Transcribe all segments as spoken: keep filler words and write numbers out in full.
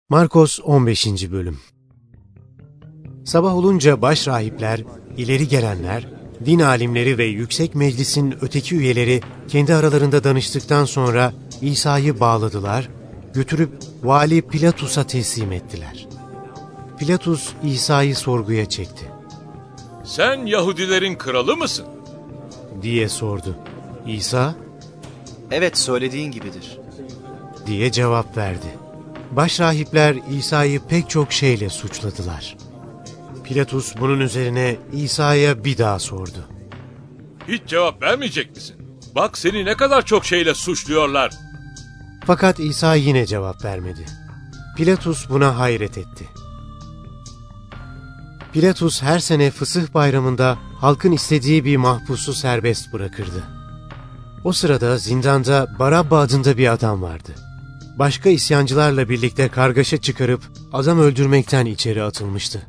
Markos on beşinci. Bölüm. Sabah olunca başrahipler, ileri gelenler, din alimleri ve yüksek meclisin öteki üyeleri kendi aralarında danıştıktan sonra İsa'yı bağladılar, götürüp vali Pilatus'a teslim ettiler. Pilatus İsa'yı sorguya çekti. "Sen Yahudilerin kralı mısın?" diye sordu. İsa, "Evet, söylediğin gibidir," diye cevap verdi. Başrahipler İsa'yı pek çok şeyle suçladılar. Pilatus bunun üzerine İsa'ya bir daha sordu. "Hiç cevap vermeyecek misin? Bak seni ne kadar çok şeyle suçluyorlar." Fakat İsa yine cevap vermedi. Pilatus buna hayret etti. Pilatus her sene Fısıh Bayramı'nda halkın istediği bir mahpusu serbest bırakırdı. O sırada zindanda Barabba adında bir adam vardı. Başka isyancılarla birlikte kargaşa çıkarıp adam öldürmekten içeri atılmıştı.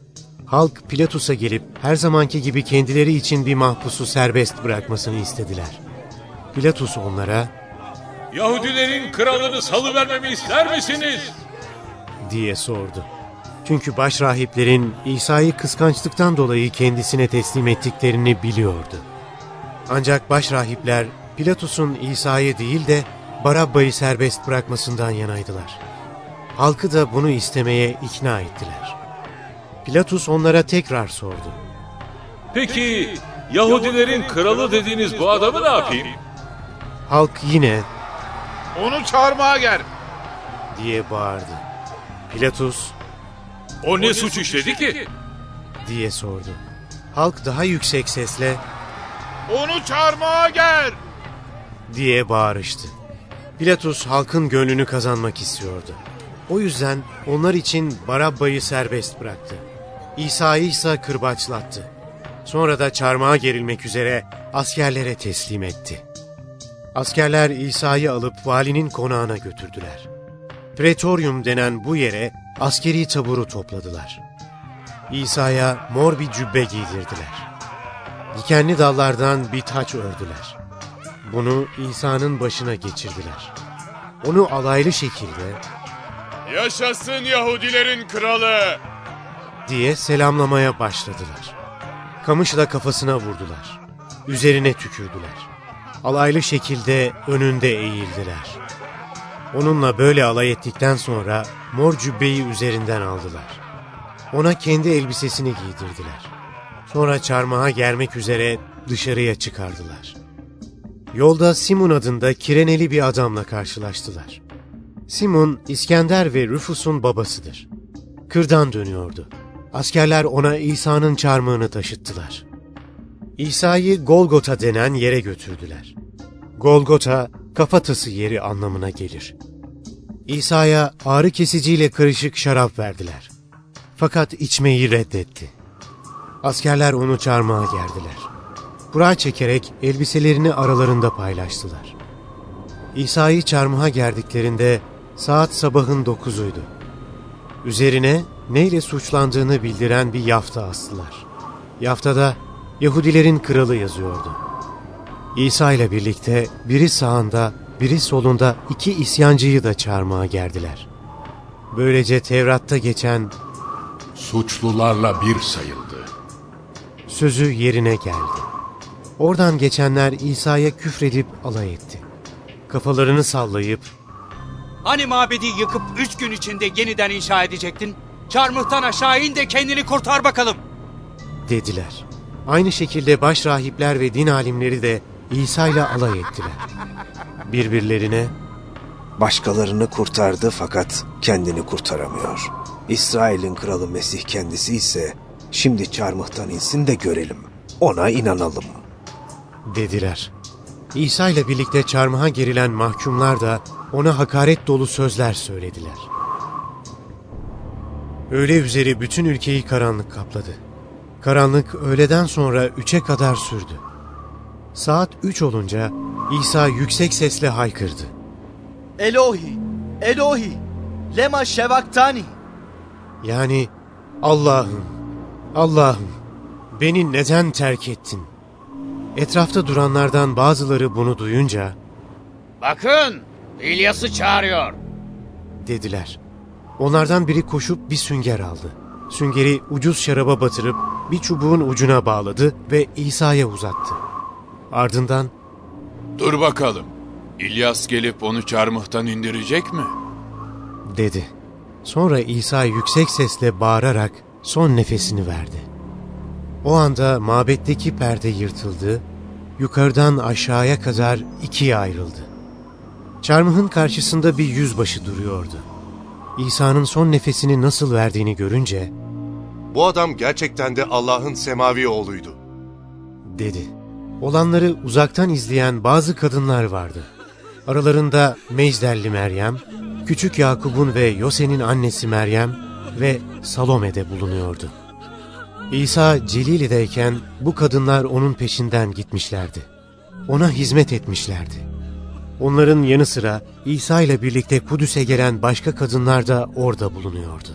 Halk Pilatus'a gelip her zamanki gibi kendileri için bir mahpusu serbest bırakmasını istediler. Pilatus onlara, "Yahudilerin kralını salıvermemi ister misiniz?" diye sordu. Çünkü başrahiplerin İsa'yı kıskançlıktan dolayı kendisine teslim ettiklerini biliyordu. Ancak başrahipler Pilatus'un İsa'yı değil de Barabba'yı serbest bırakmasından yanaydılar. Halkı da bunu istemeye ikna ettiler. Pilatus onlara tekrar sordu. "Peki Yahudilerin kralı dediğiniz bu adamı ne yapayım?" Halk yine "Onu çağırmaya gel," diye bağırdı. Pilatus, "O ne suç işledi ki?" diye sordu. Halk daha yüksek sesle "Onu çağırmaya gel," diye bağırıştı. Pilatus halkın gönlünü kazanmak istiyordu. O yüzden onlar için Barabba'yı serbest bıraktı. İsa'yı ise kırbaçlattı. Sonra da çarmıha gerilmek üzere askerlere teslim etti. Askerler İsa'yı alıp valinin konağına götürdüler. Pretorium denen bu yere askeri taburu topladılar. İsa'ya mor bir cübbe giydirdiler. Dikenli dallardan bir taç ördüler. Bunu İsa'nın başına geçirdiler. Onu alaylı şekilde "Yaşasın Yahudilerin kralı," diye selamlamaya başladılar. Kamışla kafasına vurdular. Üzerine tükürdüler. Alaylı şekilde önünde eğildiler. Onunla böyle alay ettikten sonra mor cübbeyi üzerinden aldılar. Ona kendi elbisesini giydirdiler. Sonra çarmıha germek üzere dışarıya çıkardılar. Yolda Simon adında Kireneli bir adamla karşılaştılar. Simon, İskender ve Rufus'un babasıdır. Kırdan dönüyordu. Askerler ona İsa'nın çarmıhını taşıttılar. İsa'yı Golgota denen yere götürdüler. Golgota, kafatası yeri anlamına gelir. İsa'ya ağrı kesiciyle karışık şarap verdiler. Fakat içmeyi reddetti. Askerler onu çarmıha gerdiler. Kura çekerek elbiselerini aralarında paylaştılar. İsa'yı çarmıha gerdiklerinde saat sabahın dokuzuydu. Üzerine neyle suçlandığını bildiren bir yafta astılar. Yaftada Yahudilerin kralı yazıyordu. İsa ile birlikte biri sağında, biri solunda iki isyancıyı da çarmıha gerdiler. Böylece Tevrat'ta geçen "Suçlularla bir sayıldı" sözü yerine geldi. Oradan geçenler İsa'ya küfredip alay etti. Kafalarını sallayıp "Hani mabedi yıkıp üç gün içinde yeniden inşa edecektin? Çarmıhtan aşağı in de kendini kurtar bakalım," dediler. Aynı şekilde başrahipler ve din alimleri de İsa ile alay ettiler. Birbirlerine "Başkalarını kurtardı fakat kendini kurtaramıyor. İsrail'in kralı Mesih kendisi ise şimdi çarmıhtan insin de görelim. Ona inanalım," dediler. İsa ile birlikte çarmıha gerilen mahkumlar da ona hakaret dolu sözler söylediler. Öğle üzeri bütün ülkeyi karanlık kapladı. Karanlık öğleden sonra üçe kadar sürdü. Saat üç olunca İsa yüksek sesle haykırdı. "Elohi, Elohi, lema şevaktani." Yani Allah'ım, Allah'ım, beni neden terk ettin? Etrafta duranlardan bazıları bunu duyunca "Bakın, İlyas'ı çağırıyor," dediler. Onlardan biri koşup bir sünger aldı. Süngeri ucuz şaraba batırıp bir çubuğun ucuna bağladı ve İsa'ya uzattı. Ardından Dur bakalım. İlyas gelip onu çarmıhtan indirecek mi? dedi. Sonra İsa yüksek sesle bağırarak son nefesini verdi. O anda mabetteki perde yırtıldı, yukarıdan aşağıya kadar ikiye ayrıldı. Çarmıhın karşısında bir yüzbaşı duruyordu. İsa'nın son nefesini nasıl verdiğini görünce, "Bu adam gerçekten de Allah'ın semavi oğluydu," dedi. Olanları uzaktan izleyen bazı kadınlar vardı. Aralarında Mecdelli Meryem, küçük Yakup'un ve Yose'nin annesi Meryem ve Salome de bulunuyordu. İsa Celili'deyken bu kadınlar onun peşinden gitmişlerdi. Ona hizmet etmişlerdi. Onların yanı sıra İsa ile birlikte Kudüs'e gelen başka kadınlar da orada bulunuyordu.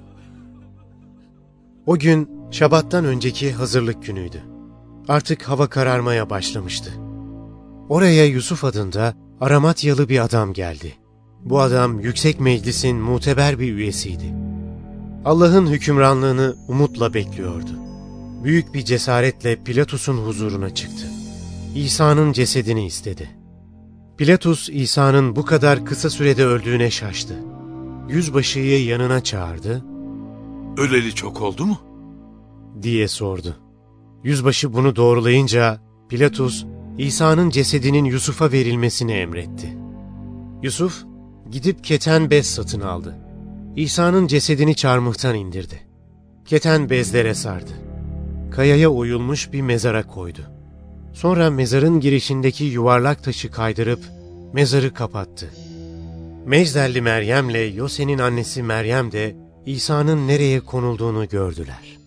O gün Şabat'tan önceki hazırlık günüydü. Artık hava kararmaya başlamıştı. Oraya Yusuf adında Aramatyalı bir adam geldi. Bu adam Yüksek Meclis'in muteber bir üyesiydi. Allah'ın hükümranlığını umutla bekliyordu. Büyük bir cesaretle Pilatus'un huzuruna çıktı. İsa'nın cesedini istedi. Pilatus, İsa'nın bu kadar kısa sürede öldüğüne şaştı. Yüzbaşıyı yanına çağırdı. Öleli çok oldu mu? Diye sordu. Yüzbaşı bunu doğrulayınca Pilatus, İsa'nın cesedinin Yusuf'a verilmesini emretti. Yusuf, gidip keten bez satın aldı. İsa'nın cesedini çarmıhtan indirdi. Keten bezlere sardı. Kayaya oyulmuş bir mezara koydu. Sonra mezarın girişindeki yuvarlak taşı kaydırıp mezarı kapattı. Mecdelli Meryem'le Yose'nin annesi Meryem de İsa'nın nereye konulduğunu gördüler.